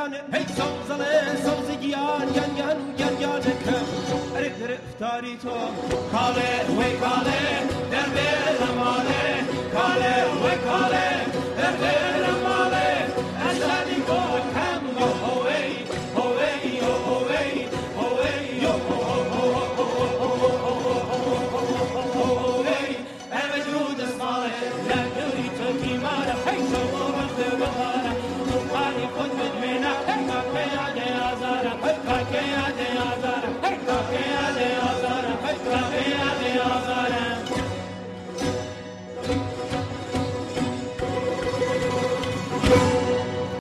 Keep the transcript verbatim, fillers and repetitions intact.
گریان هی سوزله سوز گیان گنگن گنگان کم اره گرفتاری تو کاله وی کاله در بیرم ماله کاله وی کاله در بیرم ماله از دادی کو کم یو هوی هوی یو هوی هوی یو هوی ام جود اسماله نگری تو کی ماره هی شما وقت بخاره خالی خود بدمنه کاکه یاد آزارم کاکه یاد آزارم کاکه یاد آزارم کاکه یاد آزارم you